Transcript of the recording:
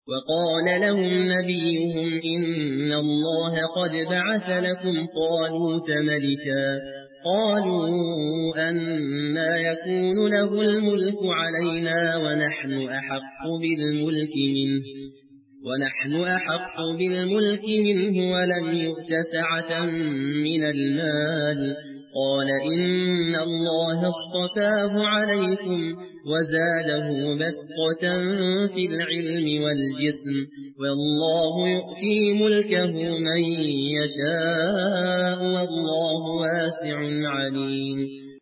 وقال لهم نبيهم إن الله قد بعث لكم طالوت ملكا قالوا أنى يكون له الملك علينا ونحن أحق بالملك منه ولم يؤت سعة من المال قال إن الله اصطفاه عليكم وزاده بسطة في العلم والجسم والله يؤتي ملكه من يشاء والله واسع عليم.